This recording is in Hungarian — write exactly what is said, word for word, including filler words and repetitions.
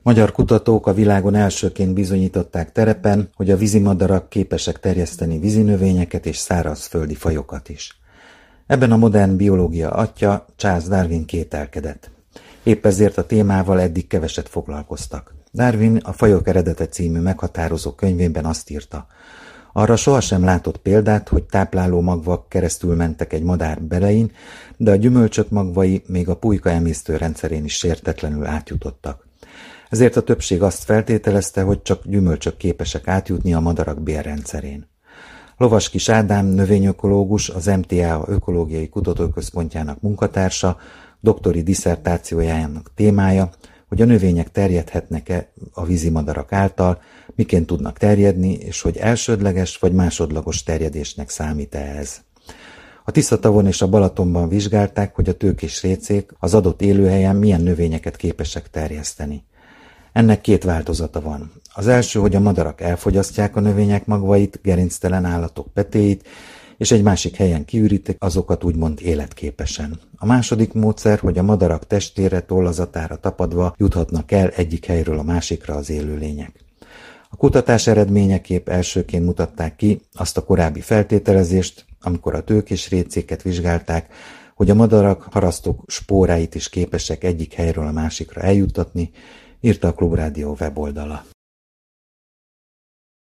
Magyar kutatók a világon elsőként bizonyították terepen, hogy a vízimadarak képesek terjeszteni vízinövényeket és szárazföldi fajokat is. Ebben a modern biológia atya, Charles Darwin kételkedett. Épp ezért a témával eddig keveset foglalkoztak. Darwin a Fajok eredete című meghatározó könyvében azt írta: arra sohasem látott példát, hogy tápláló magvak keresztül mentek egy madár belein, de a gyümölcsök magvai még a pulyka emésztő rendszerén is sértetlenül átjutottak. Ezért a többség azt feltételezte, hogy csak gyümölcsök képesek átjutni a madarak bélrendszerén. Lovaskis Ádám növényökológus, az em té á Ökológiai Kutatóközpontjának munkatársa, doktori disszertációjának témája, hogy a növények terjedhetnek-e a vízimadarak által, miként tudnak terjedni, és hogy elsődleges vagy másodlagos terjedésnek számít-e ez. A Tiszatavon és a Balatonban vizsgálták, hogy a tőkés récék az adott élőhelyen milyen növényeket képesek terjeszteni. Ennek két változata van. Az első, hogy a madarak elfogyasztják a növények magvait, gerinctelen állatok petéit, és egy másik helyen kiürítik azokat úgymond életképesen. A második módszer, hogy a madarak testére, tollazatára tapadva juthatnak el egyik helyről a másikra az élőlények. A kutatás eredményeképp elsőként mutatták ki azt a korábbi feltételezést, amikor a tőkés récéket vizsgálták, hogy a madarak harasztók spóráit is képesek egyik helyről a másikra eljuttatni, írta a Klubrádió weboldala.